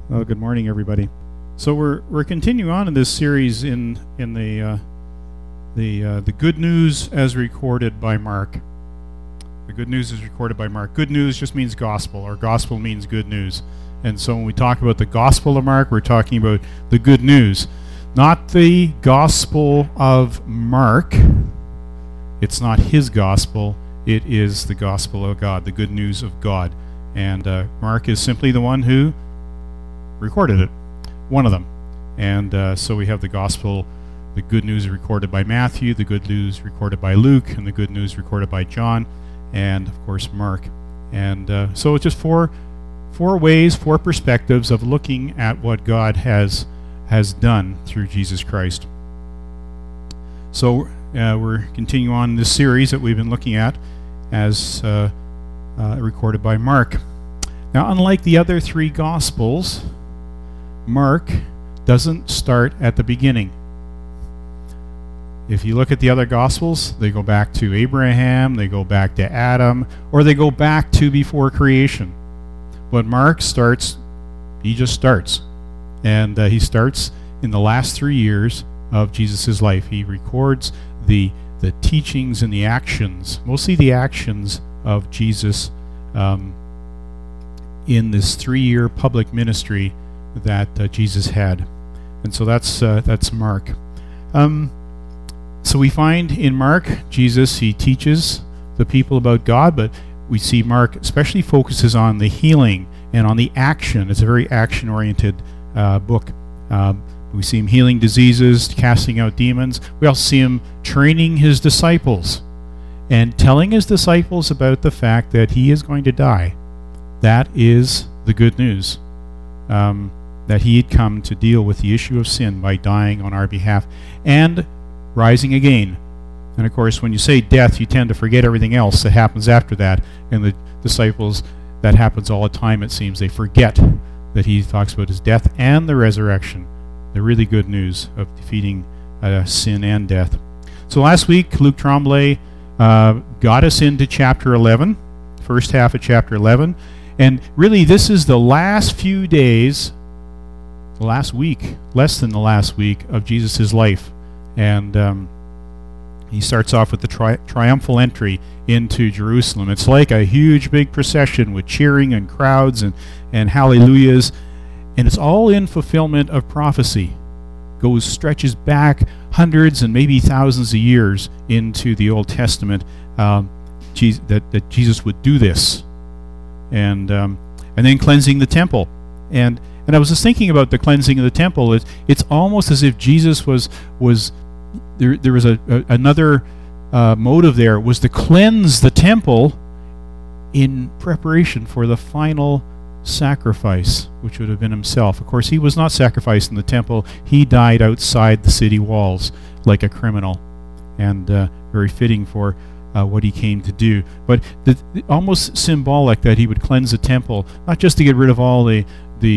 Well, good morning, everybody. So we're continuing on in this series in the good news as recorded by Mark. The good news is recorded by Mark. Good news just means gospel, or gospel means good news. And so when we talk about the gospel of Mark, we're talking about the good news, not the gospel of Mark. It's not his gospel. It is the gospel of God, the good news of God. And Mark is simply the one who recorded it, one of them. And so we have the gospel, the good news recorded by Matthew, the good news recorded by Luke, and the good news recorded by John, and of course Mark. And so it's just four ways, four perspectives of looking at what God has done through Jesus Christ. So we're continuing on this series that we've been looking at as recorded by Mark. Now, unlike the other three Gospels, Mark doesn't start at the beginning. If you look at the other Gospels, they go back to Abraham, they go back to Adam, or they go back to before creation. But Mark starts, he just starts. And he starts in the last 3 years of Jesus' life. He records the teachings and the actions, mostly the actions of Jesus in this 3-year public ministry that Jesus had. And so that's Mark. So we find in Mark, Jesus, he teaches the people about God, but we see Mark especially focuses on the healing and on the action. It's a very action-oriented book. We see him healing diseases, casting out demons. We also see him training his disciples and telling his disciples about the fact that he is going to die. That is the good news. That he had come to deal with the issue of sin by dying on our behalf and rising again. And of course, when you say death, you tend to forget everything else that happens after that. And the disciples, that happens all the time, it seems. They forget that he talks about his death and the resurrection, the really good news of defeating sin and death. So last week, Luc Tremblay got us into chapter 11, first half of chapter 11. And really, this is the last few days, the last week, less than the last week of Jesus' life. And he starts off with the triumphal entry into Jerusalem. It's like a huge, big procession with cheering and crowds and hallelujahs. And it's all in fulfillment of prophecy. Stretches back hundreds and maybe thousands of years into the Old Testament that Jesus would do this. And then cleansing the temple. And I was just thinking about the cleansing of the temple. It's almost as if Jesus was there was another motive there, was to cleanse the temple in preparation for the final sacrifice, which would have been himself. Of course, he was not sacrificed in the temple. He died outside the city walls like a criminal, and very fitting for what he came to do. But almost symbolic that he would cleanse the temple, not just to get rid of all the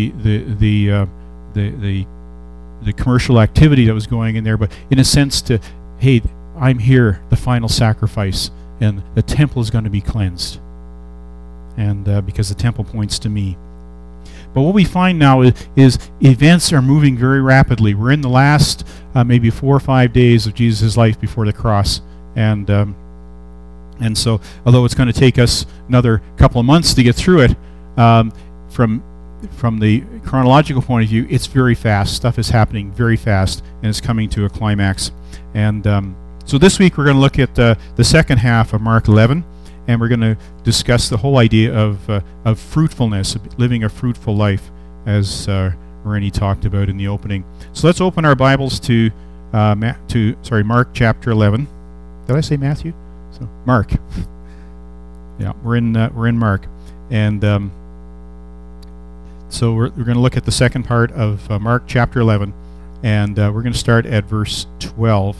commercial activity that was going in there, but in a sense to, hey, I'm here, the final sacrifice, and the temple is going to be cleansed. And because the temple points to me. But what we find now is events are moving very rapidly. We're in the last maybe 4 or 5 days of Jesus' life before the cross. And so, although it's going to take us another couple of months to get through it, from the chronological point of view, it's very fast. Stuff is happening very fast, and it's coming to a climax. And so this week we're going to look at the second half of Mark 11, and we're going to discuss the whole idea of fruitfulness, living a fruitful life, as Rennie talked about in the opening. So let's open our Bibles to Mark chapter 11. Did I say Matthew? So Mark. Yeah, we're in Mark, and so we're going to look at the second part of Mark chapter 11, and we're going to start at verse 12.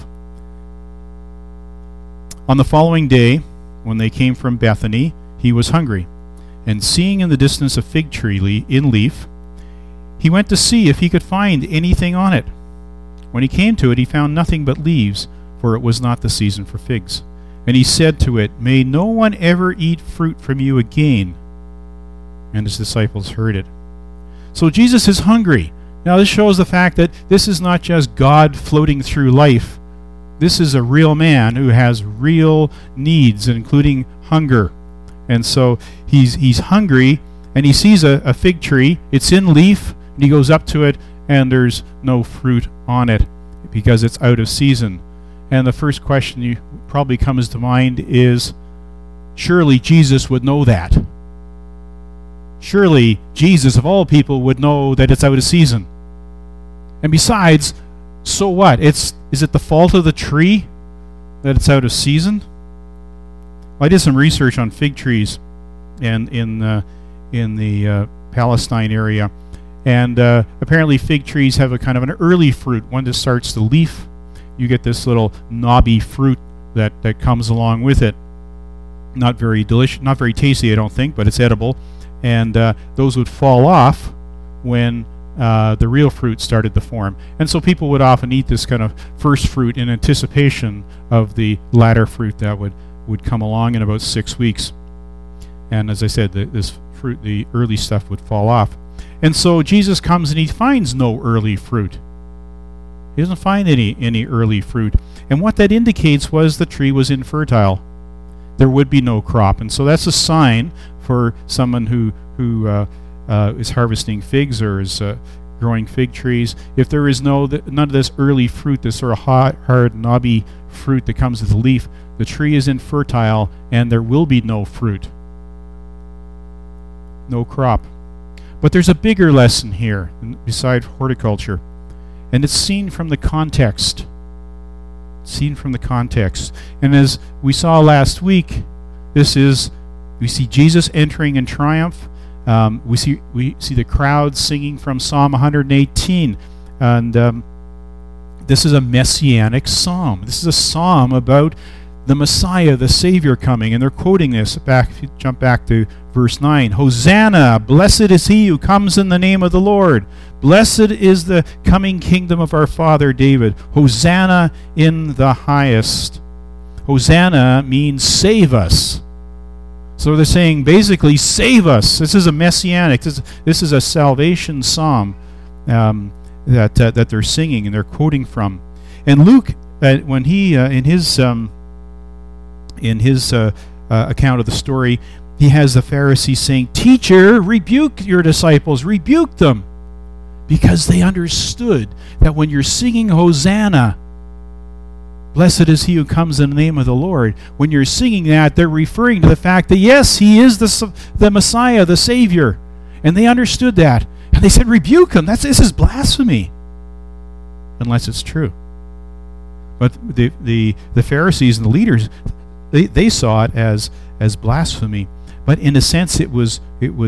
On the following day, when they came from Bethany, he was hungry, and seeing in the distance a fig tree in leaf, he went to see if he could find anything on it. When he came to it, he found nothing but leaves, for it was not the season for figs. And he said to it, "May no one ever eat fruit from you again." And his disciples heard it. So Jesus is hungry. Now this shows the fact that this is not just God floating through life. This is a real man who has real needs, including hunger. And so he's hungry, and he sees a fig tree. It's in leaf, and he goes up to it, and there's no fruit on it because it's out of season. And the first question you probably comes to mind is, surely Jesus would know that. Surely Jesus, of all people, would know that it's out of season. And besides, so what? Is it the fault of the tree that it's out of season? Well, I did some research on fig trees and in the Palestine area, and apparently fig trees have a kind of an early fruit, one that starts to leaf. You get this little knobby fruit that comes along with it. Not very delicious, not very tasty, I don't think, but it's edible. And those would fall off when the real fruit started to form. And so people would often eat this kind of first fruit in anticipation of the latter fruit that would come along in about 6 weeks. And as I said, this fruit, the early stuff, would fall off. And so Jesus comes and he finds no early fruit. He doesn't find any early fruit. And what that indicates was the tree was infertile. There would be no crop. And so that's a sign for someone who is harvesting figs or is growing fig trees. If there is none of this early fruit, this sort of hard, knobby fruit that comes with the leaf, the tree is infertile and there will be no fruit. No crop. But there's a bigger lesson here beside horticulture. And it's seen from the context. Seen from the context. And as we saw last week, we see Jesus entering in triumph. We see the crowd singing from Psalm 118. And this is a messianic psalm. This is a psalm about the Messiah, the Savior coming. And they're quoting this if you jump back to verse 9. Hosanna, blessed is he who comes in the name of the Lord. Blessed is the coming kingdom of our father David. Hosanna in the highest. Hosanna means save us. So they're saying basically save us. This is a messianic. This is a salvation psalm that they're singing and they're quoting from. And Luke, when he in his account of the story, he has the Pharisees saying, "Teacher, rebuke your disciples, rebuke them," because they understood that when you're singing Hosanna, blessed is he who comes in the name of the Lord, when you're singing that, they're referring to the fact that yes, he is the Messiah, the Savior, and they understood that, and they said, "Rebuke him. This is blasphemy," unless it's true. But the Pharisees and the leaders, they saw it as blasphemy. But in a sense, there was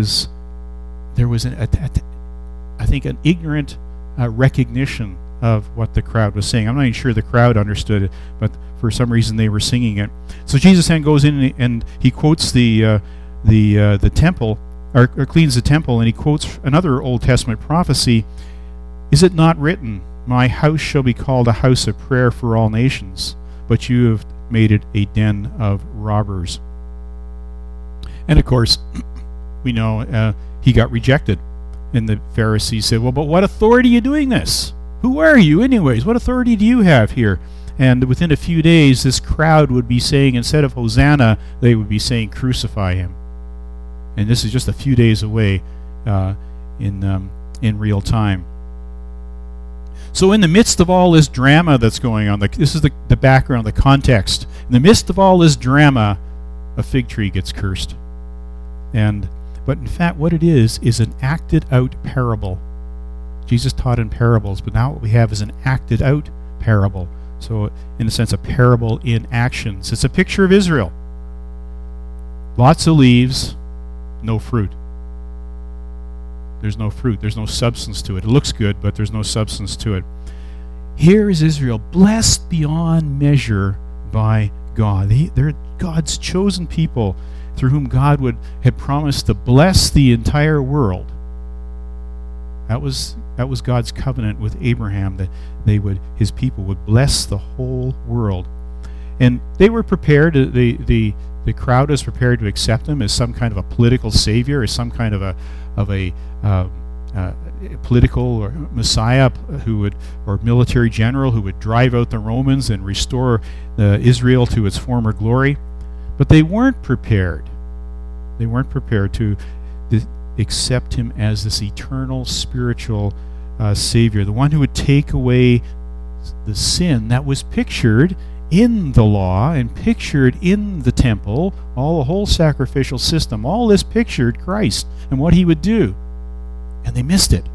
I think an ignorant recognition of what the crowd was saying. I'm not even sure the crowd understood it, but for some reason they were singing it. So Jesus then goes in and he quotes the temple, or cleans the temple, and he quotes another Old Testament prophecy. Is it not written, "My house shall be called a house of prayer for all nations, but you have made it a den of robbers"? And of course, we know he got rejected. And the Pharisees said, "Well, but what authority are you doing this? Who are you anyways? What authority do you have here?" And within a few days, this crowd would be saying, instead of Hosanna, they would be saying, "Crucify him." And this is just a few days away in real time. So in the midst of all this drama that's going on, this is the background, the context. In the midst of all this drama, a fig tree gets cursed. But in fact, what it is an acted out parable. Jesus taught in parables, but now what we have is an acted out parable. So in a sense, a parable in actions. It's a picture of Israel. Lots of leaves, no fruit. There's no fruit. There's no substance to it. It looks good, but there's no substance to it. Here is Israel, blessed beyond measure by God. They're God's chosen people, through whom God had promised to bless the entire world. That was God's covenant with Abraham, that his people would bless the whole world. And they were prepared, the crowd was prepared to accept him as some kind of a political savior, as some kind of a political or messiah or military general who would drive out the Romans and restore Israel to its former glory. But they weren't prepared. They weren't prepared to accept him as this eternal spiritual Savior, the one who would take away the sin that was pictured in the law and pictured in the temple, the whole sacrificial system. All this pictured Christ and what he would do. And they missed it.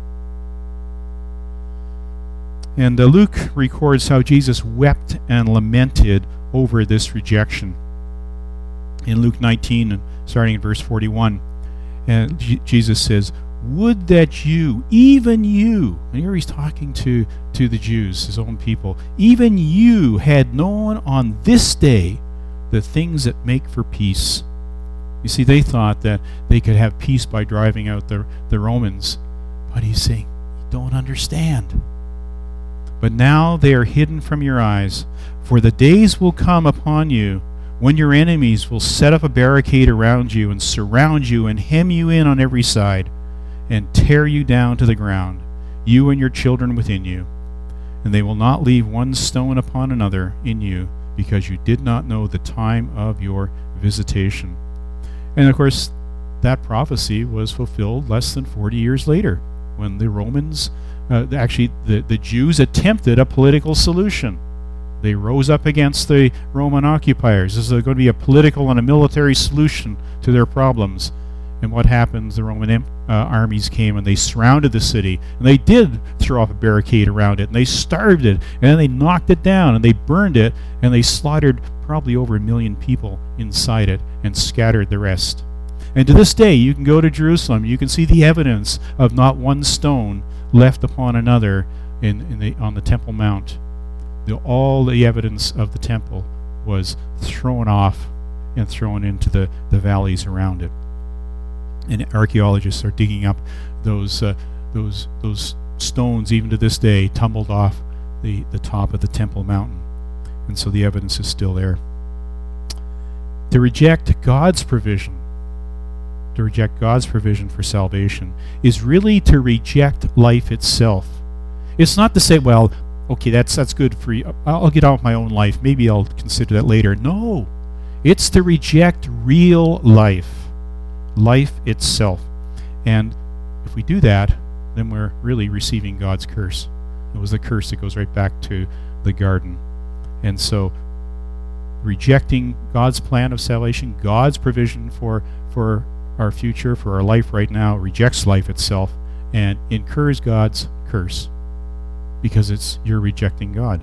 And Luke records how Jesus wept and lamented over this rejection. In Luke 19, starting in verse 41, and Jesus says, "Would that you, even you," and here he's talking to the Jews, his own people, "even you had known on this day the things that make for peace." You see, they thought that they could have peace by driving out the Romans. But he's saying, you don't understand. "But now they are hidden from your eyes, for the days will come upon you when your enemies will set up a barricade around you and surround you and hem you in on every side and tear you down to the ground, you and your children within you. And they will not leave one stone upon another in you, because you did not know the time of your visitation." And of course, that prophecy was fulfilled less than 40 years later, when the Romans, the Jews attempted a political solution. They rose up against the Roman occupiers. This is going to be a political and a military solution to their problems. And what happens? The Roman armies came and they surrounded the city. And they did throw up a barricade around it. And they starved it. And then they knocked it down. And they burned it. And they slaughtered probably over 1 million people inside it and scattered the rest. And to this day, you can go to Jerusalem. You can see the evidence of not one stone left upon another on the Temple Mount. All the evidence of the temple was thrown off and thrown into the valleys around it. And archaeologists are digging up those stones even to this day, tumbled off the top of the Temple Mountain. And so the evidence is still there. To reject God's provision for salvation is really to reject life itself. It's not to say, well, okay, that's good for you. I'll get on with my own life. Maybe I'll consider that later. No. It's to reject real life itself. And if we do that, then we're really receiving God's curse. It was the curse that goes right back to the garden. And so rejecting God's plan of salvation, God's provision for our future, for our life right now, rejects life itself and incurs God's curse, because you're rejecting God.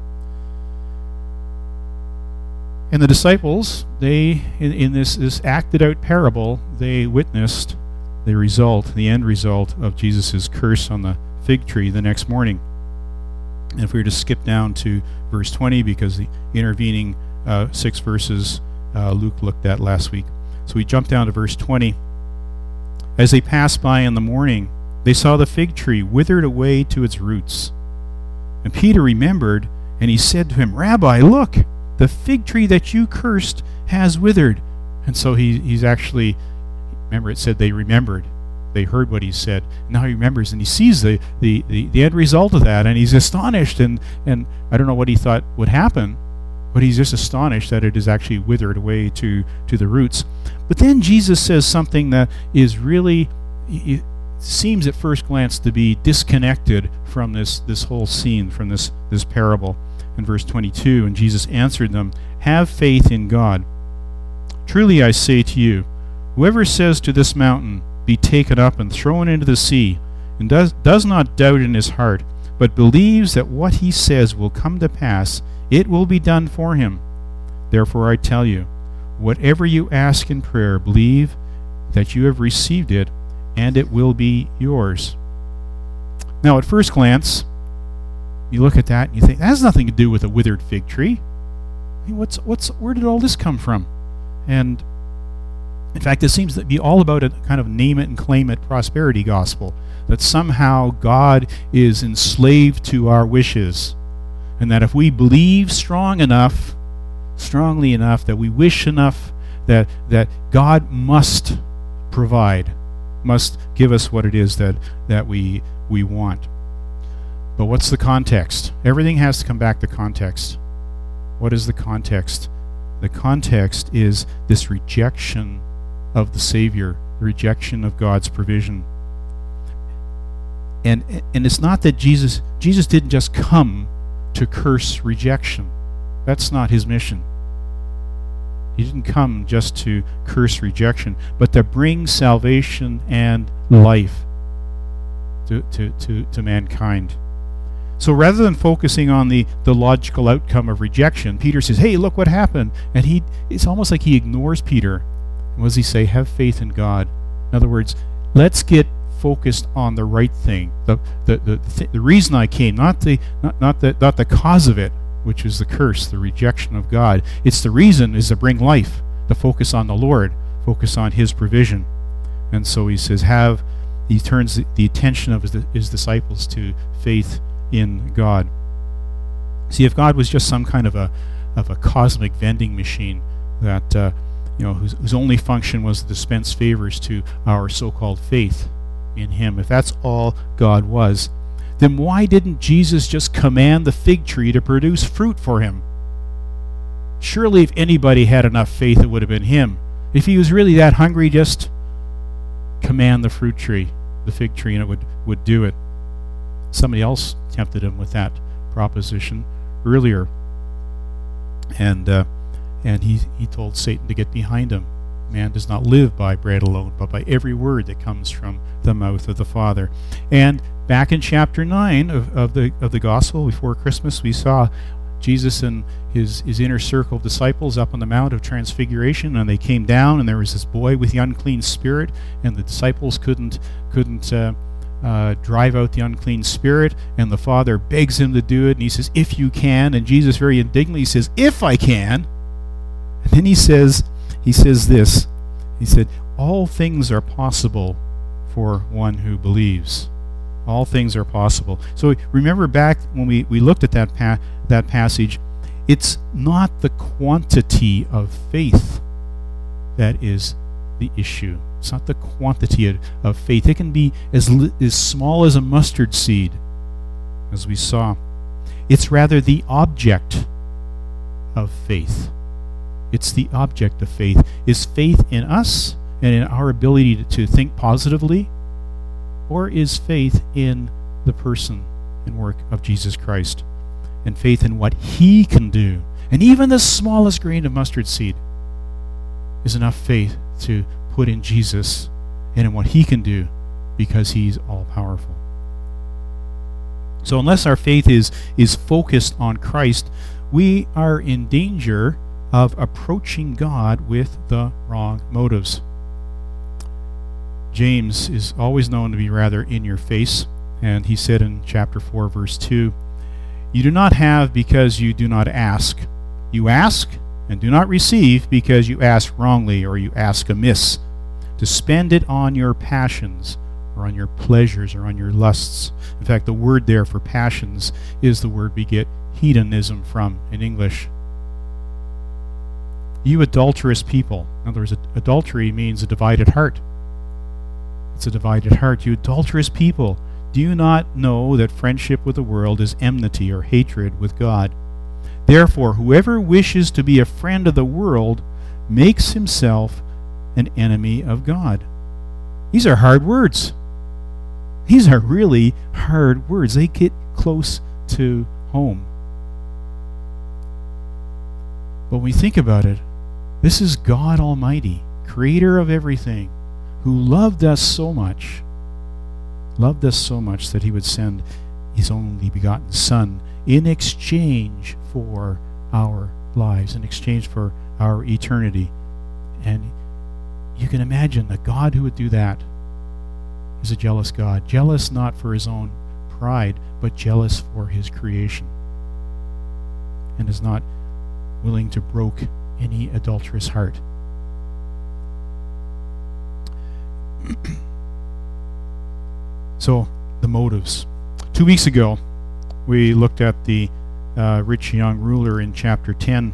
And the disciples, they in this acted out parable, they witnessed the end result of Jesus' curse on the fig tree the next morning. And if we were to skip down to verse 20, because the intervening 6 verses Luke looked at last week. So we jump down to verse 20. "As they passed by in the morning, they saw the fig tree withered away to its roots. And Peter remembered, and he said to him, 'Rabbi, look, the fig tree that you cursed has withered.'" And so he's actually, remember it said they remembered. They heard what he said. Now he remembers, and he sees the end result of that, and he's astonished. And I don't know what he thought would happen, but he's just astonished that it is actually withered away to the roots. But then Jesus says something that is really, it seems at first glance to be disconnected from this whole scene, from this parable. In verse 22, "And Jesus answered them, 'Have faith in God. Truly I say to you, whoever says to this mountain, be taken up and thrown into the sea, and does not doubt in his heart, but believes that what he says will come to pass, it will be done for him. Therefore I tell you, whatever you ask in prayer, believe that you have received it, and it will be yours.'" Now, at first glance, you look at that and you think, that has nothing to do with a withered fig tree. Where did all this come from? And in fact, it seems to be all about a kind of name it and claim it prosperity gospel, that somehow God is enslaved to our wishes, and that if we believe strongly enough, that we wish enough, that God must provide. must give us what it is that we want. But what's the context? Everything has to come back to context. What is the context? The context is this rejection of the Savior, the rejection of God's provision. And it's not that Jesus didn't just come to curse rejection. That's not his mission. He didn't come just to curse rejection, but to bring salvation and life to mankind. So rather than focusing on the logical outcome of rejection, Peter says, hey, look what happened. And it's almost like he ignores Peter. And what does he say? Have faith in God. In other words, let's get focused on the right thing. The reason I came, not the cause of it, which is the curse, the rejection of God. It's the reason is to bring life, to focus on the Lord, focus on his provision. And so he says, he turns the attention of his disciples to faith in God. See, if God was just some kind of a cosmic vending machine that whose only function was to dispense favors to our so-called faith in him, if that's all God was, then why didn't Jesus just command the fig tree to produce fruit for him? Surely if anybody had enough faith, it would have been him. If he was really that hungry, just command the fig tree, and it would do it. Somebody else tempted him with that proposition earlier, and he told Satan to get behind him. Man does not live by bread alone, but by every word that comes from the mouth of the Father. And back in chapter 9 of the Gospel before Christmas, we saw Jesus and his inner circle of disciples up on the Mount of Transfiguration, and they came down, and there was this boy with the unclean spirit, and the disciples couldn't drive out the unclean spirit, and the Father begs him to do it, and he says, if you can, and Jesus very indignantly says, if I can. And then he says this, he said, all things are possible for one who believes. All things are possible. So remember back when we looked at that passage, it's not the quantity of faith that is the issue. It's not the quantity of faith. It can be as small as a mustard seed, as we saw. It's rather the object of faith. It's the object of faith. Is faith in us and in our ability to think positively? Or is faith in the person and work of Jesus Christ? And faith in what he can do? And even the smallest grain of mustard seed is enough faith to put in Jesus and in what he can do, because he's all-powerful. So unless our faith is focused on Christ, we are in danger of approaching God with the wrong motives. James is always known to be rather in your face, and he said in chapter 4, verse 2, you do not have because you do not ask. You ask and do not receive because you ask wrongly, or you ask amiss, to spend it on your passions, or on your pleasures, or on your lusts. In fact, the word there for passions is the word we get hedonism from in English. You adulterous people. In other words, adultery means a divided heart. It's a divided heart. You adulterous people, do you not know that friendship with the world is enmity or hatred with God? Therefore, whoever wishes to be a friend of the world makes himself an enemy of God. These are hard words. These are really hard words. They get close to home. But when we think about it, this is God Almighty, creator of everything, who loved us so much that he would send his only begotten Son in exchange for our lives, in exchange for our eternity. And you can imagine that God who would do that is a jealous God, jealous not for his own pride, but jealous for his creation, and is not willing to broke any adulterous heart. So, the motives. 2 weeks ago, we looked at the rich young ruler in chapter 10,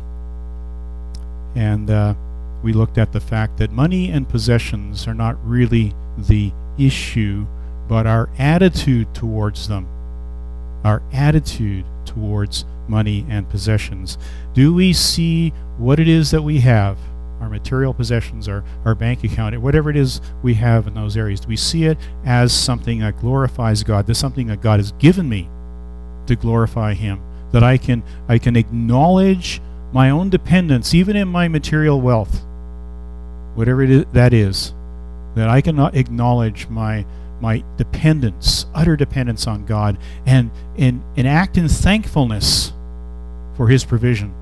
and we looked at the fact that money and possessions are not really the issue, but our attitude towards them. Our attitude towards money and possessions. Do we see what it is that we have, our material possessions, our bank account, whatever it is we have in those areas? Do we see it as something that glorifies God? There's something that God has given me to glorify Him, that I can acknowledge my own dependence, even in my material wealth, whatever that is, that I can acknowledge my dependence, utter dependence on God, and act in thankfulness for His provision.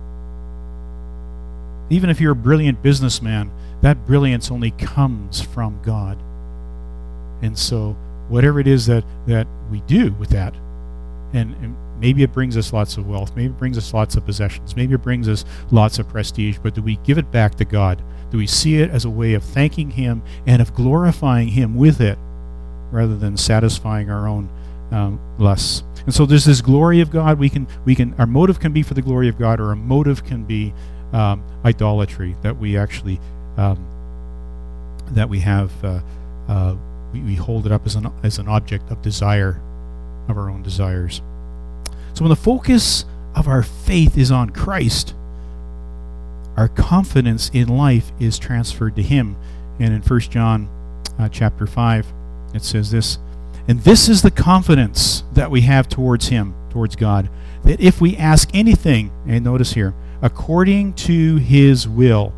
Even if you're a brilliant businessman, that brilliance only comes from God. And so whatever it is that we do with that, and maybe it brings us lots of wealth, maybe it brings us lots of possessions, maybe it brings us lots of prestige, but do we give it back to God? Do we see it as a way of thanking Him and of glorifying Him with it, rather than satisfying our own lusts? And so there's this glory of God. We can our motive can be for the glory of God, or a motive can be idolatry, that we actually that we have we hold it up as an object of desire, of our own desires. So when the focus of our faith is on Christ, our confidence in life is transferred to Him. And in 1 John chapter 5, it says this, "And this is the confidence that we have towards Him," towards God, "that if we ask anything," and notice here, "according to His will,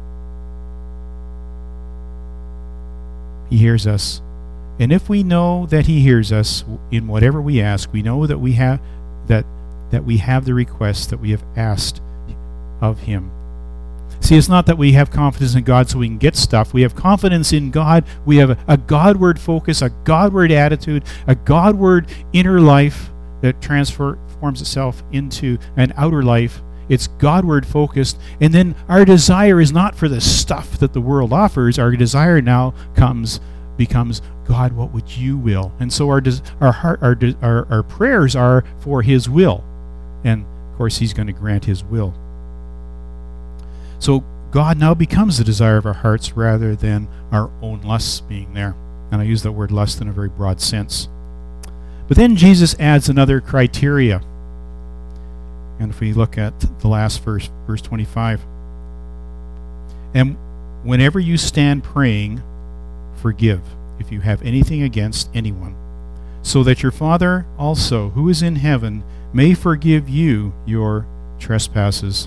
He hears us. And if we know that He hears us in whatever we ask, we know that we have that we have the request that we have asked of Him." See, it's not that we have confidence in God so we can get stuff. We have confidence in God. We have a Godward focus, a Godward attitude, a Godward inner life that transforms itself into an outer life. It's Godward focused. And then our desire is not for the stuff that the world offers. Our desire now becomes, God, what would You will? And so our prayers are for His will. And of course He's going to grant His will. So God now becomes the desire of our hearts rather than our own lusts being there. And I use that word lust in a very broad sense. But then Jesus adds another criteria. And if we look at the last verse 25. "And whenever you stand praying, forgive if you have anything against anyone, so that your Father also, who is in heaven, may forgive you your trespasses."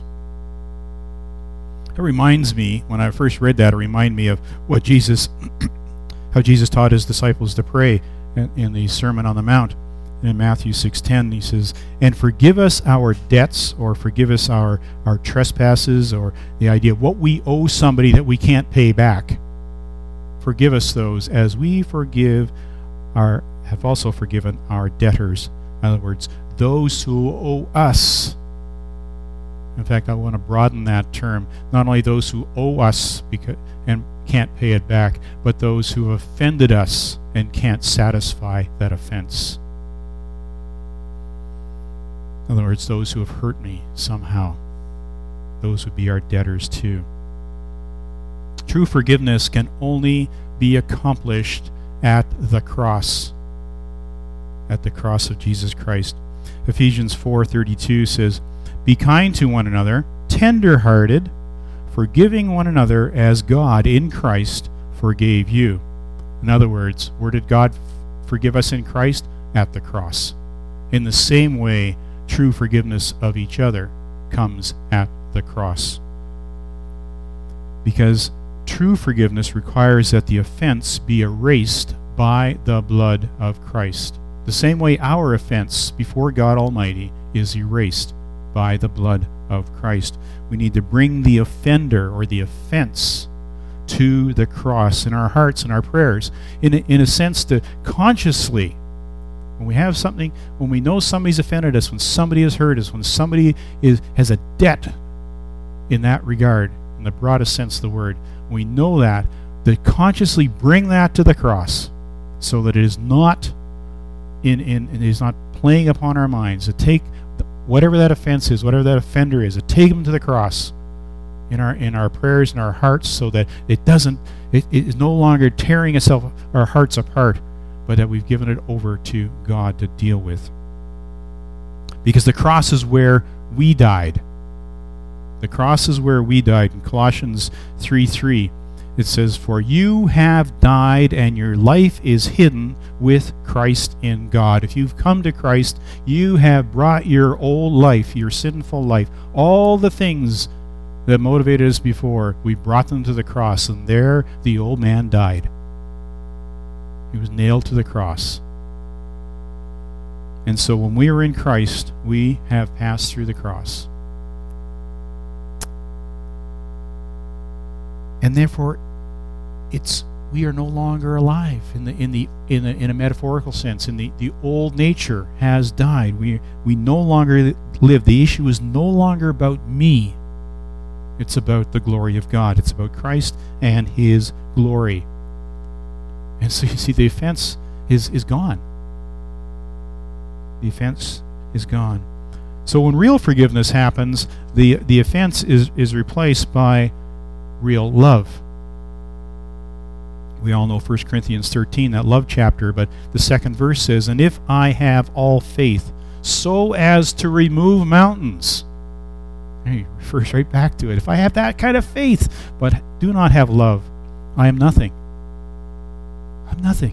It reminds me, when I first read that, it reminded me of what how Jesus taught His disciples to pray in the Sermon on the Mount. In Matthew 6:10, He says, "And forgive us our debts," or forgive us our trespasses, or the idea of what we owe somebody that we can't pay back. "Forgive us those, as we have also forgiven our debtors." In other words, those who owe us. In fact, I want to broaden that term. Not only those who owe us and can't pay it back, but those who have offended us and can't satisfy that offense. In other words, those who have hurt me somehow. Those would be our debtors too. True forgiveness can only be accomplished at the cross of Jesus Christ. Ephesians 4:32 says, "Be kind to one another, tender-hearted, forgiving one another as God in Christ forgave you." In other words, where did God forgive us in Christ? At the cross. In the same way, true forgiveness of each other comes at the cross. Because true forgiveness requires that the offense be erased by the blood of Christ. The same way our offense before God Almighty is erased by the blood of Christ. We need to bring the offender or the offense to the cross in our hearts and our prayers. In a sense, to consciously, when we have something, when we know somebody's offended us, when somebody has hurt us, when somebody has a debt in that regard, in the broadest sense of the word, we know that, to consciously bring that to the cross, so that it is not it is not playing upon our minds. To take whatever that offense is, whatever that offender is, to take them to the cross in our prayers and our hearts, so that it It is no longer tearing our hearts apart, but that we've given it over to God to deal with. Because the cross is where we died. The cross is where we died. In Colossians 3:3, it says, "For you have died, and your life is hidden with Christ in God." If you've come to Christ, you have brought your old life, your sinful life, all the things that motivated us before, we brought them to the cross, and there the old man died. He was nailed to the cross. And so when we are in Christ, we have passed through the cross. And therefore, we are no longer alive in a metaphorical sense. The old nature has died. We no longer live. The issue is no longer about me. It's about the glory of God. It's about Christ and His glory. And so you see, the offense is gone. The offense is gone. So when real forgiveness happens, the offense is replaced by real love. We all know 1 Corinthians 13, that love chapter, but the second verse says, "And if I have all faith so as to remove mountains," he refers right back to it. If I have that kind of faith, but do not have love, I am nothing. I'm nothing.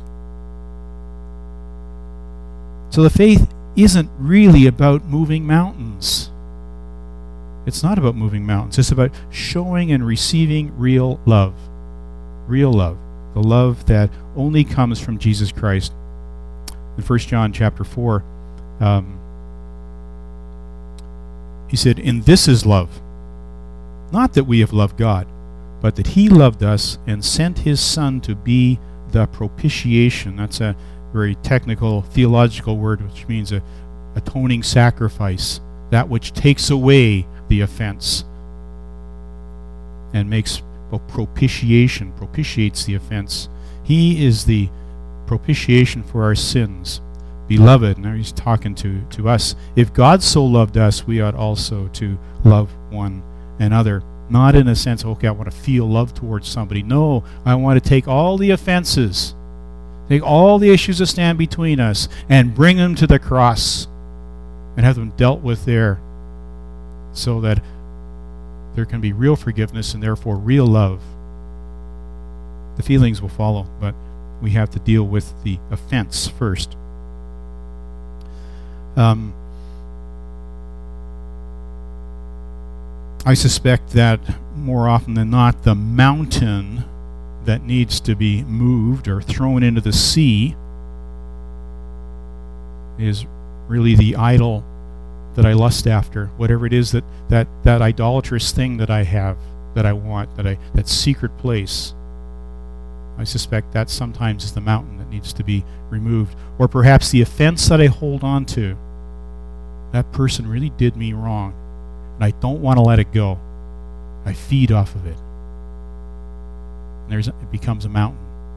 So the faith isn't really about moving mountains. It's not about moving mountains. It's about showing and receiving real love. Real love. The love that only comes from Jesus Christ. In 1 John chapter 4, he said, "And this is love, not that we have loved God, but that He loved us and sent His Son to be the propitiation." That's a very technical theological word, which means a atoning sacrifice, that which takes away the offense and makes propitiation, propitiates the offense. He is the propitiation for our sins. Beloved, now he's talking to us. If God so loved us, we ought also to love one another. Not in a sense, okay, I want to feel love towards somebody. No, I want to take all the offenses, take all the issues that stand between us, and bring them to the cross and have them dealt with there, so that there can be real forgiveness and therefore real love. The feelings will follow, but we have to deal with the offense first. I suspect that more often than not, the mountain that needs to be moved or thrown into the sea is really the idol that I lust after, whatever it is that idolatrous thing that I have, that I want, that secret place. I suspect that sometimes is the mountain that needs to be removed. Or perhaps the offense that I hold on to. That person really did me wrong, and I don't want to let it go. I feed off of it. And it becomes a mountain.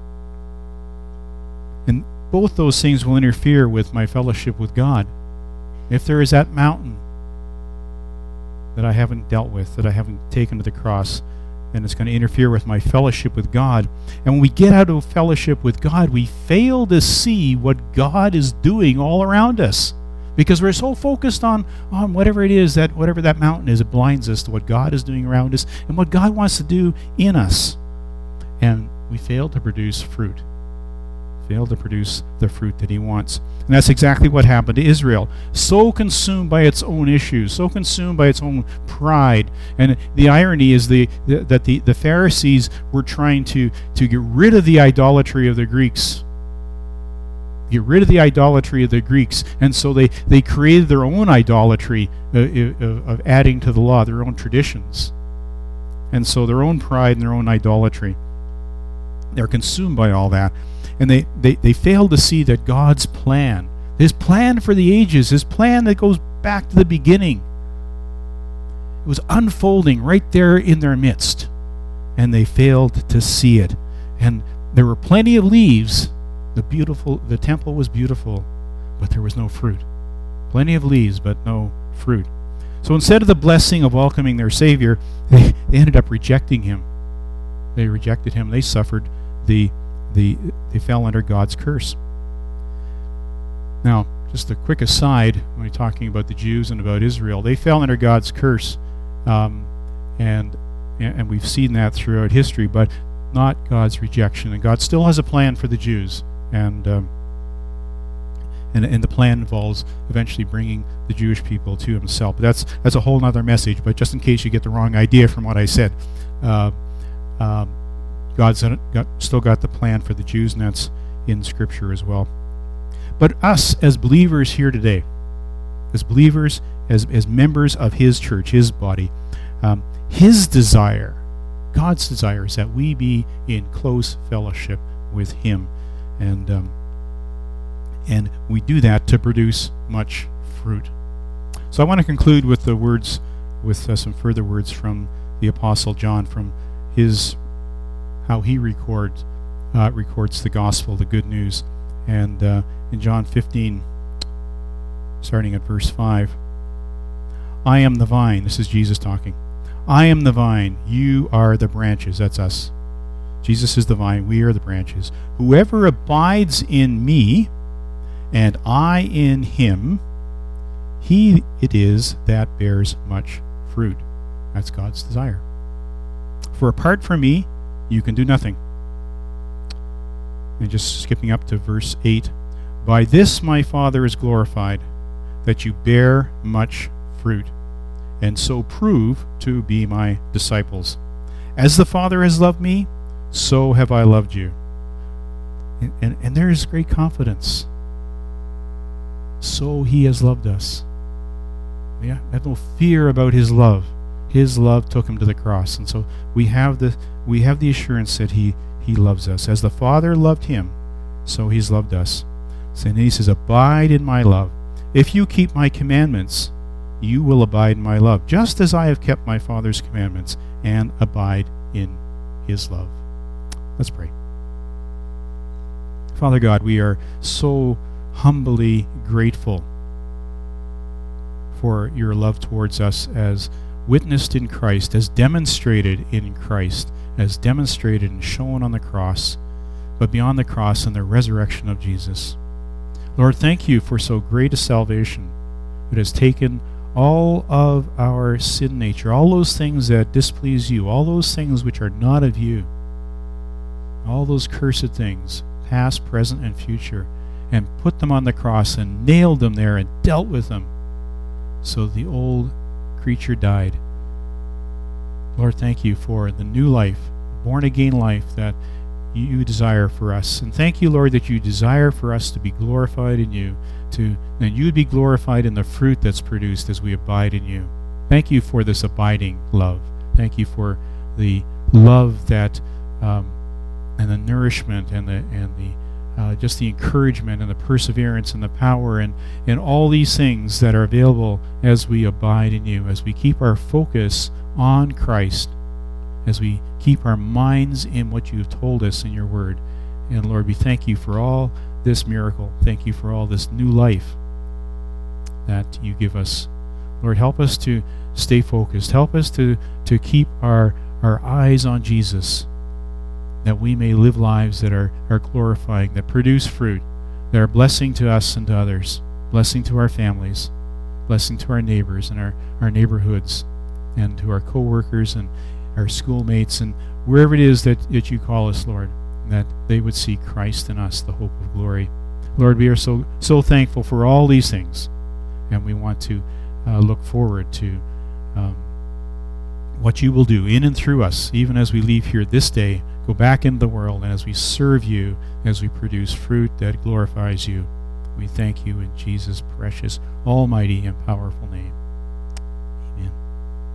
And both those things will interfere with my fellowship with God. If there is that mountain that I haven't dealt with, that I haven't taken to the cross, and it's going to interfere with my fellowship with God. And when we get out of fellowship with God, we fail to see what God is doing all around us. Because we're so focused on whatever it is, whatever that mountain is, it blinds us to what God is doing around us and what God wants to do in us. And we fail to produce fruit. Fail to produce the fruit that He wants. And that's exactly what happened to Israel. So consumed by its own issues, so consumed by its own pride. And the irony is that the Pharisees were trying to get rid of the idolatry of the Greeks. Get rid of the idolatry of the Greeks. And so they created their own idolatry of adding to the law, their own traditions. And so their own pride and their own idolatry. They're consumed by all that. And they fail to see that God's plan, His plan for the ages, His plan that goes back to the beginning, it was unfolding right there in their midst. And they failed to see it. And there were plenty of leaves. The temple was beautiful, but there was no fruit. Plenty of leaves, but no fruit. So instead of the blessing of welcoming their Savior, they ended up rejecting Him. They rejected him. They suffered they fell under God's curse. Now, just a quick aside, when we're talking about the Jews and about Israel, they fell under God's curse, and we've seen that throughout history, but not God's rejection. And God still has a plan for the Jews, and the plan involves eventually bringing the Jewish people to Himself. But that's a whole other message. But just in case you get the wrong idea from what I said, God's still got the plan for the Jews, and that's in Scripture as well. But us as believers here today, as believers, as members of His church, His body, His desire, God's desire, is that we be in close fellowship with Him, and we do that to produce much fruit. So I want to conclude with the words, with some further words from the Apostle John, from how he records the gospel, the good news. And in John 15, starting at verse 5, I am the vine. This is Jesus talking. I am the vine, you are the branches. That's us. Jesus is the vine, we are the branches. Whoever abides in me, and I in him, he it is that bears much fruit. That's God's desire. For apart from me, you can do nothing. And just skipping up to verse 8, by this my Father is glorified, that you bear much fruit, and so prove to be my disciples. As the Father has loved me, so have I loved you. And there is great confidence. So He has loved us. We have no fear about His love. His love took Him to the cross, and so we have the assurance that He loves us. As the Father loved Him, so He's loved us. And He says, abide in my love. If you keep my commandments, you will abide in my love, just as I have kept my Father's commandments and abide in His love. Let's pray. Father God, we are so humbly grateful for your love towards us, as witnessed in Christ, as demonstrated in Christ, as demonstrated and shown on the cross, but beyond the cross and the resurrection of Jesus. Lord, thank you for so great a salvation that has taken all of our sin nature, all those things that displease you, all those things which are not of you, all those cursed things, past, present, and future, and put them on the cross and nailed them there and dealt with them so the old creature died. Lord, thank you for the new life, born-again life that you desire for us. And thank you, Lord, that you desire for us to be glorified in you, that you would be glorified in the fruit that's produced as we abide in you. Thank you for this abiding love. Thank you for the love that and the nourishment and the just the encouragement and the perseverance and the power and all these things that are available as we abide in you, as we keep our focus on Christ, as we keep our minds in what you've told us in your word. And Lord, we thank you for all this miracle. Thank you for all this new life that you give us. Lord, help us to stay focused. Help us to keep our eyes on Jesus, that we may live lives that are glorifying, that produce fruit, that are blessing to us and to others, blessing to our families, blessing to our neighbors and our neighborhoods, and to our co-workers and our schoolmates, and wherever it is that you call us, Lord, that they would see Christ in us, the hope of glory. Lord, we are so thankful for all these things, and we want to look forward to what you will do in and through us, even as we leave here this day, go back into the world, and as we serve you, as we produce fruit that glorifies you. We thank you in Jesus' precious, almighty, and powerful name.